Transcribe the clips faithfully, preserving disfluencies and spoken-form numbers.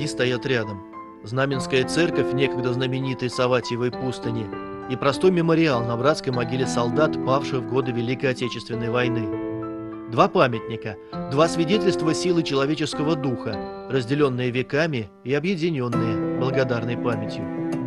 Они стоят рядом. Знаменская церковь, некогда знаменитой Саватиевой пустыни, и простой мемориал на братской могиле солдат, павших в годы Великой Отечественной войны. Два памятника, два свидетельства силы человеческого духа, разделенные веками и объединенные благодарной памятью.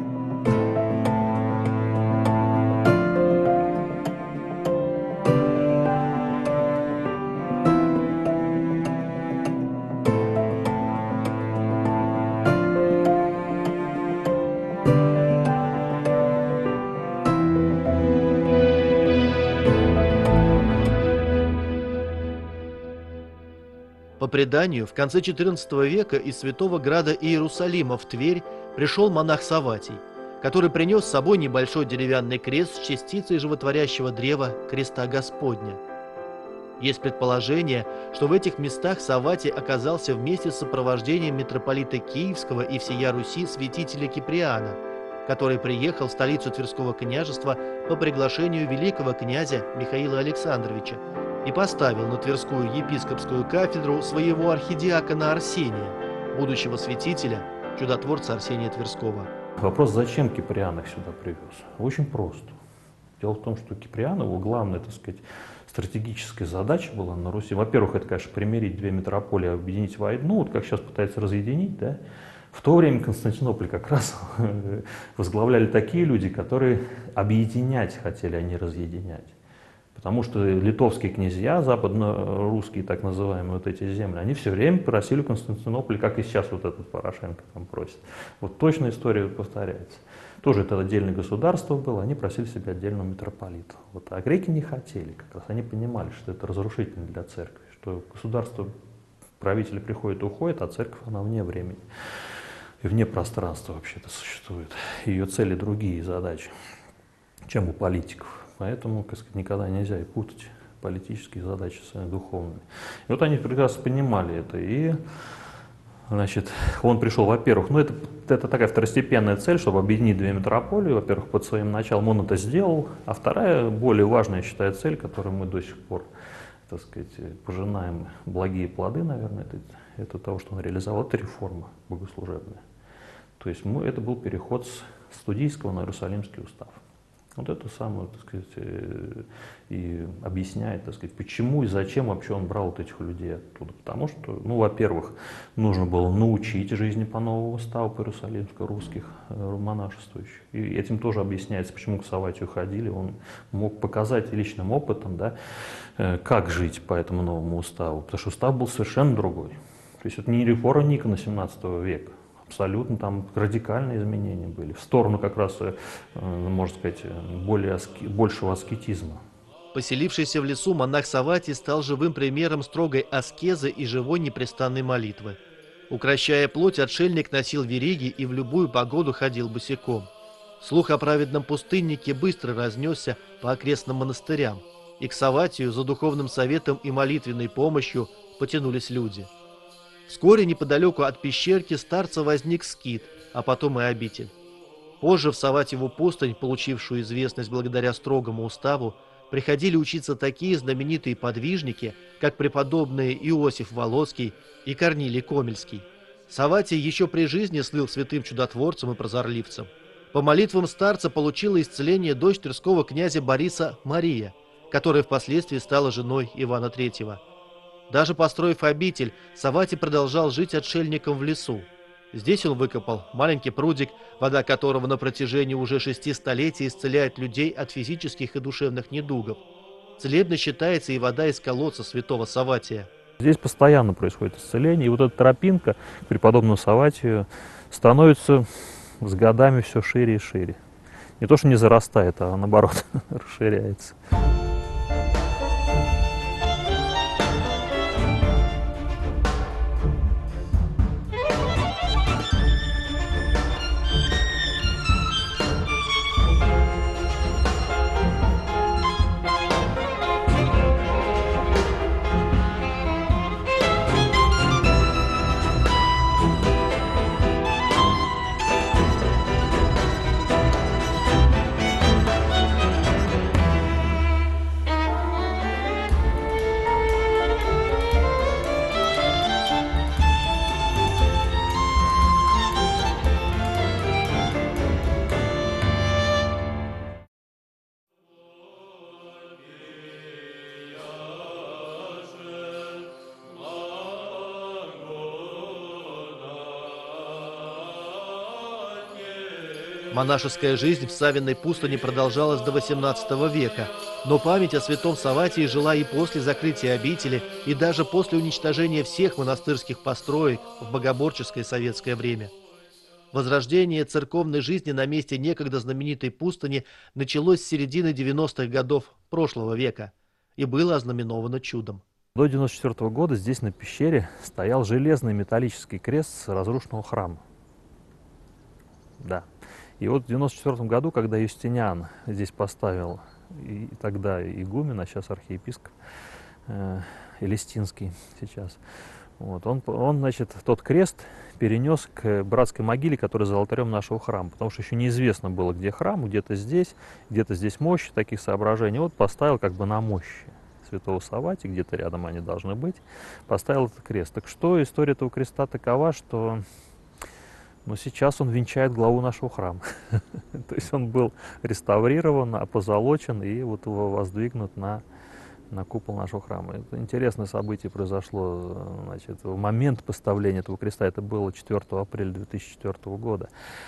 По преданию, в конце четырнадцатого века из Святого Града Иерусалима в Тверь пришел монах Савватий, который принес с собой небольшой деревянный крест с частицей животворящего древа креста Господня. Есть предположение, что в этих местах Савватий оказался вместе с сопровождением митрополита Киевского и всея Руси святителя Киприана, который приехал в столицу Тверского княжества по приглашению великого князя Михаила Александровича и поставил на Тверскую епископскую кафедру своего архидиакона Арсения, будущего святителя, чудотворца Арсения Тверского. Вопрос, зачем Киприан их сюда привез? Очень просто. Дело в том, что Киприан, его главная, так сказать, стратегическая задача была на Руси. Во-первых, это, конечно, примирить две метрополии, объединить в одну, вот как сейчас пытаются разъединить, да. В то время Константинополь как раз возглавляли такие люди, которые объединять хотели, а не разъединять. Потому что литовские князья, западно-русские так называемые вот эти земли, они все время просили Константинополь, как и сейчас вот этот Порошенко там просит. Вот точная история повторяется. Тоже это отдельное государство было, они просили себе отдельного митрополита. Вот, а греки не хотели, как раз они понимали, что это разрушительно для церкви, что государство, правители приходят и уходят, а церковь, она вне времени. И вне пространства вообще-то существует. Ее цели другие задачи, чем у политиков. Поэтому, так сказать, никогда нельзя и путать политические задачи с духовными. И вот они прекрасно понимали это. И, значит, он пришел, во-первых, ну это, это такая второстепенная цель, чтобы объединить две метрополии. Во-первых, под своим началом он это сделал. А вторая, более важная, я считаю, цель, которую мы до сих пор, так сказать, пожинаем благие плоды, наверное, это, это того, что он реализовал, это реформа богослужебная. То есть мы, это был переход с студийского на Иерусалимский устав. Вот это самое, так сказать, и объясняет, так сказать, почему и зачем вообще он брал вот этих людей оттуда. Потому что, ну, во-первых, нужно было научить жизни по новому уставу, по Иерусалимску, русских монашествующих. И этим тоже объясняется, почему к Савватию ходили. Он мог показать личным опытом, да, как жить по этому новому уставу. Потому что устав был совершенно другой. То есть это не реформа Никона семнадцатого века. Абсолютно там радикальные изменения были. В сторону как раз, можно сказать, более аски, большего аскетизма. Поселившийся в лесу монах Савватий стал живым примером строгой аскезы и живой непрестанной молитвы. Укращая плоть, отшельник носил вериги и в любую погоду ходил босиком. Слух о праведном пустыннике быстро разнесся по окрестным монастырям, и к Савватию за духовным советом и молитвенной помощью потянулись люди. Вскоре неподалеку от пещерки старца возник скит, а потом и обитель. Позже в Савватиеву пустынь, получившую известность благодаря строгому уставу, приходили учиться такие знаменитые подвижники, как преподобные Иосиф Волоцкий и Корнилий Комельский. Савватий еще при жизни слыл святым чудотворцем и прозорливцем. По молитвам старца получила исцеление дочь тверского князя Бориса Мария, которая впоследствии стала женой Ивана Третьего. Даже построив обитель, Савватий продолжал жить отшельником в лесу. Здесь он выкопал маленький прудик, вода которого на протяжении уже шести столетий исцеляет людей от физических и душевных недугов. Целебной считается и вода из колодца святого Савватия. Здесь постоянно происходит исцеление, и вот эта тропинка к преподобному Савватию становится с годами все шире и шире. Не то, что не зарастает, а наоборот расширяется. Монашеская жизнь в Савиной пустыне продолжалась до восемнадцатого века, но память о святом Савватии жила и после закрытия обители, и даже после уничтожения всех монастырских построек в богоборческое советское время. Возрождение церковной жизни на месте некогда знаменитой пустыни началось с середины девяностых годов прошлого века и было ознаменовано чудом. До девяносто четвёртого года здесь на пещере стоял железный металлический крест с разрушенного храма. Да. И вот в девяносто четвёртом году, когда Юстиниан здесь поставил, и тогда игумен, а сейчас архиепископ э, Элистинский сейчас, вот, он, он, значит, тот крест перенес к братской могиле, которая за алтарем нашего храма, потому что еще неизвестно было, где храм, где-то здесь, где-то здесь мощи, таких соображений. Вот поставил как бы на мощи святого Савватия, где-то рядом они должны быть, поставил этот крест. Так что история этого креста такова, что но сейчас он венчает главу нашего храма. То есть он был реставрирован, опозолочен и вот воздвигнут на, на купол нашего храма. Это интересное событие произошло, значит, в момент поставления этого креста. Это было четвёртого апреля две тысячи четвёртого года.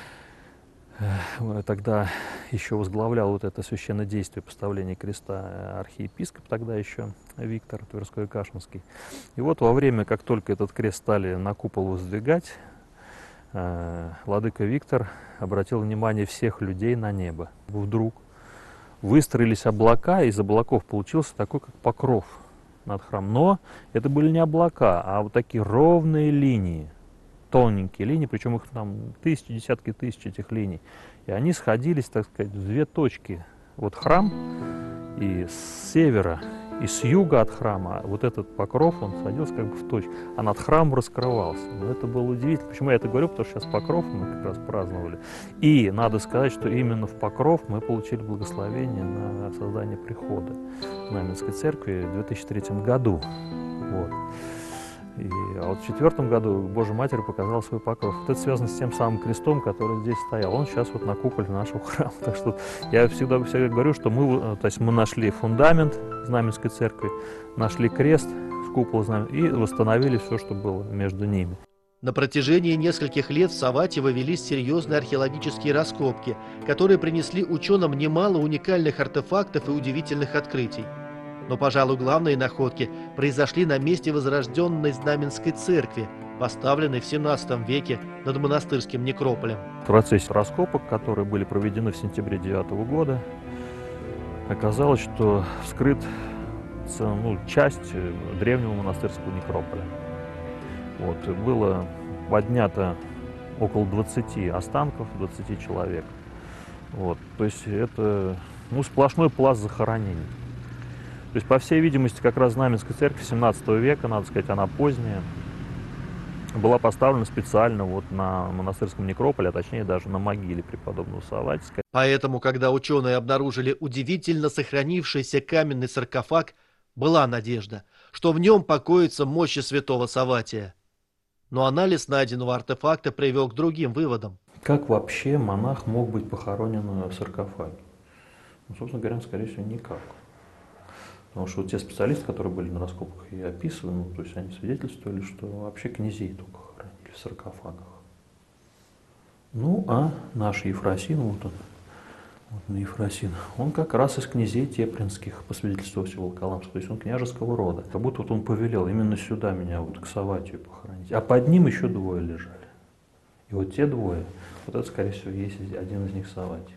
Тогда еще возглавлял вот это священное действие поставления креста архиепископ, тогда еще Виктор Тверской-Кашинский. И вот во время, как только этот крест стали на купол воздвигать, владыка Виктор обратил внимание всех людей на небо. Вдруг выстроились облака, и из облаков получился такой, как покров над храмом. Но это были не облака, а вот такие ровные линии, тоненькие линии, причем их там тысячи, десятки тысяч этих линий. И они сходились, так сказать, в две точки. Вот храм, и с севера, и с юга от храма вот этот покров, он садился как бы в точку, а над храмом раскрывался. Но это было удивительно. Почему я это говорю? Потому что сейчас покров мы как раз праздновали. И надо сказать, что именно в покров мы получили благословение на создание прихода Знаменской церкви в две тысячи третьем году. Вот. И, а вот в четвертом году Божья Матерь показала свой покров. Вот это связано с тем самым крестом, который здесь стоял. Он сейчас вот на куполе нашего храма. Так что я всегда, всегда говорю, что мы, то есть мы нашли фундамент Знаменской церкви, нашли крест с купола знамен и восстановили все, что было между ними. На протяжении нескольких лет в Савватьево велись серьезные археологические раскопки, которые принесли ученым немало уникальных артефактов и удивительных открытий. Но, пожалуй, главные находки произошли на месте возрожденной Знаменской церкви, поставленной в семнадцатом веке над монастырским некрополем. В процессе раскопок, которые были проведены в сентябре девятого года, оказалось, что вскрыт ну, часть древнего монастырского некрополя. Вот, было поднято около двадцати останков, двадцати человек. Вот, то есть это ну, сплошной пласт захоронений. То есть, по всей видимости, как раз Знаменская церковь семнадцатого века, надо сказать, она поздняя, была поставлена специально вот на монастырском некрополе, а точнее даже на могиле преподобного Савватия. Поэтому, когда ученые обнаружили удивительно сохранившийся каменный саркофаг, была надежда, что в нем покоится мощи святого Савватия. Но анализ найденного артефакта привел к другим выводам. Как вообще монах мог быть похоронен в саркофаге? Ну, собственно говоря, скорее всего, никак. Потому что вот те специалисты, которые были на раскопках, и описывали, ну, то есть они свидетельствовали, что вообще князей только хоронили в саркофагах. Ну, а наш Ефросин, вот он, вот на Ефросин, он как раз из князей Теплинских, по свидетельству Волоколамского, то есть он княжеского рода. Как будто вот он повелел именно сюда меня, вот к Савватию похоронить. А под ним еще двое лежали. И вот те двое, вот это, скорее всего, есть один из них Савватий.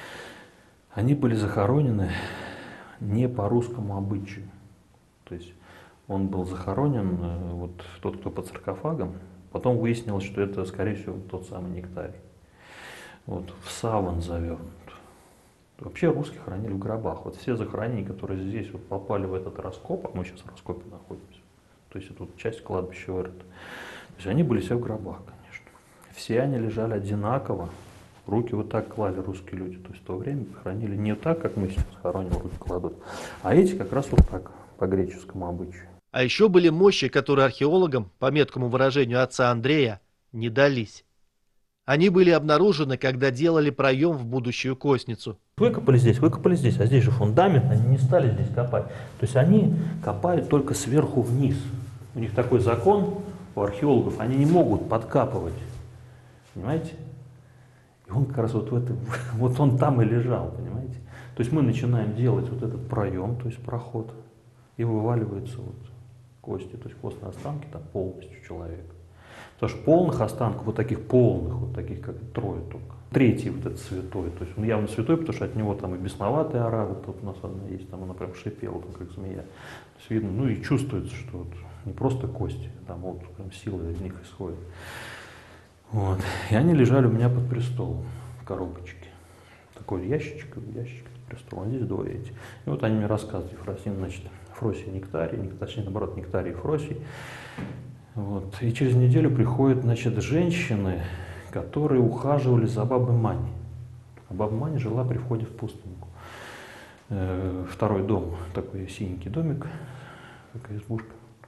Они были захоронены не по русскому обычаю. То есть он был захоронен, вот тот, кто под саркофагом, потом выяснилось, что это, скорее всего, тот самый Нектарий. Вот, в саван завернут. Вообще русских хоронили в гробах. Вот все захоронения, которые здесь вот попали в этот раскоп, а мы сейчас в раскопе находимся, то есть это вот часть кладбища вырыта, то есть они были все в гробах, конечно. Все они лежали одинаково. Руки вот так клали русские люди. То есть в то время хоронили не так, как мы сейчас хороним, руки кладут, а эти как раз вот так, по греческому обычаю. А еще были мощи, которые археологам, по меткому выражению отца Андрея, не дались. Они были обнаружены, когда делали проем в будущую косницу. Выкопали здесь, выкопали здесь, а здесь же фундамент, они не стали здесь копать. То есть они копают только сверху вниз. У них такой закон у археологов, они не могут подкапывать. Понимаете? И он как раз вот в этом, вот он там и лежал, понимаете? То есть мы начинаем делать вот этот проем, то есть проход, и вываливаются вот кости, то есть костные останки там полностью человека. Потому что полных останков, вот таких полных, вот таких как трое только. Третий вот этот святой, то есть он явно святой, потому что от него там и бесноватый орал, тут у нас одна есть, там она прям шипела, там, как змея. То есть видно, ну и чувствуется, что вот не просто кости, там вот прям сила из них исходит. Вот. И они лежали у меня под престолом в коробочке. Такой ящичек, ящичек под престолом, а здесь двое эти. И вот они мне рассказывали, Ефросин, значит, Фросий, Нектарий, точнее, наоборот, Нектарий и Фросий. Вот. И через неделю приходят, значит, женщины, которые ухаживали за бабой Маней. А баба Маня жила при входе в пустынку. Э, второй дом, такой синенький домик, такая избушка.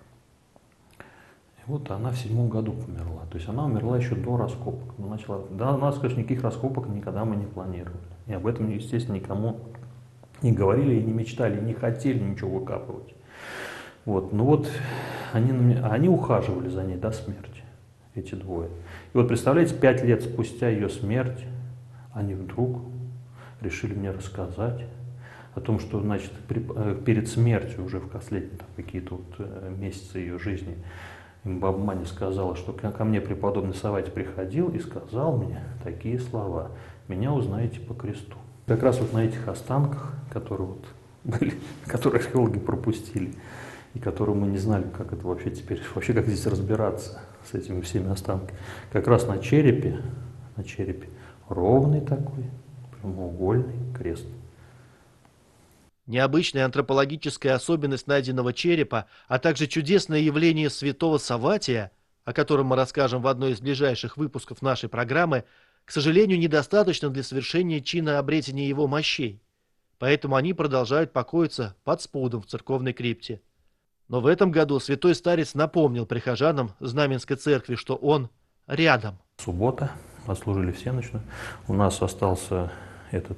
И вот она в седьмом году померла. То есть она умерла еще до раскопок. Но начала, да, у нас, конечно, никаких раскопок никогда мы не планировали. И об этом, естественно, никому не говорили, и не мечтали, и не хотели ничего выкапывать. Вот. Ну вот они, они ухаживали за ней до смерти, эти двое. И вот представляете, пять лет спустя ее смерти они вдруг решили мне рассказать о том, что, значит, при, перед смертью уже в последние какие-то вот месяцы ее жизни баба Маня сказала, что ко мне преподобный Савватий приходил и сказал мне такие слова: «Меня узнаете по кресту». Как раз вот на этих останках, которые вот были, которые археологи пропустили, и которые мы не знали, как это вообще теперь, вообще как здесь разбираться с этими всеми останками. Как раз на черепе, на черепе ровный такой, прямоугольный крест. Необычная антропологическая особенность найденного черепа, а также чудесное явление святого Савватия, о котором мы расскажем в одной из ближайших выпусков нашей программы, к сожалению, недостаточно для совершения чина обретения его мощей. Поэтому они продолжают покоиться под спудом в церковной крипте. Но в этом году святой старец напомнил прихожанам Знаменской церкви, что он рядом. Суббота, отслужили всеночную. У нас остался этот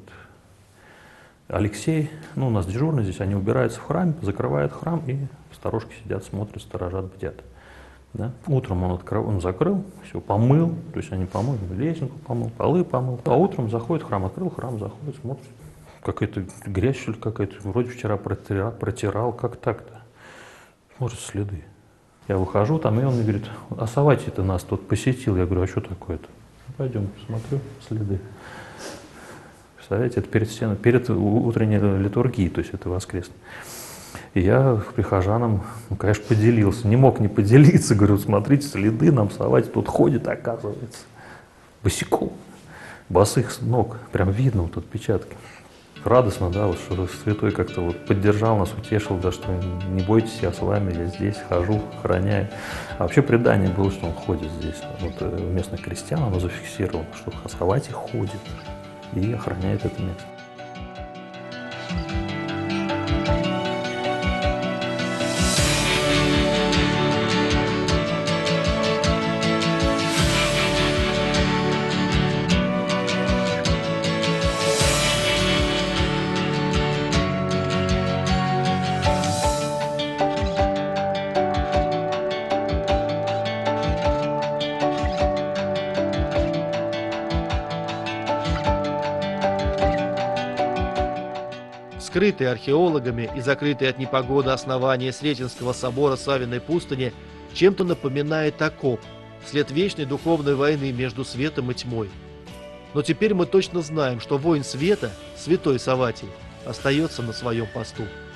Алексей, ну у нас дежурный здесь, они убираются в храме, закрывают храм, и сторожки сидят, смотрят, сторожат, бдят. Да? Утром он, открыл, он закрыл, все, помыл, то есть они помыли, лестницу помыл, полы помыл. А утром заходит в храм, открыл храм, заходит, смотрит. Какая-то грязь, что ли, какая-то, вроде вчера протирал, протирал, как так-то. Может, следы. Я выхожу там, и он мне говорит: а Савватий-то нас тут посетил. Я говорю: а что такое-то? Пойдем, посмотрю, следы. Представляете, это перед стеной, перед утренней литургией, то есть это воскресный. И я к прихожанам, ну, конечно, поделился. Не мог не поделиться. Говорю: смотрите, следы, нам Савватий тут ходит, оказывается. Босиком. Босых ног. Прям видно вот отпечатки. Радостно, да, вот, что святой как-то вот поддержал нас, утешил, да, что не бойтесь, я с вами, я здесь хожу, охраняю. А вообще предание было, что он ходит здесь. Вот у местных крестьян оно зафиксировано, что Савватий ходит и охраняет это место. Скрытые археологами и закрытые от непогоды основания Сретенского собора Савиной пустыни чем-то напоминает окоп, след вечной духовной войны между светом и тьмой. Но теперь мы точно знаем, что воин света, святой Савватий, остается на своем посту.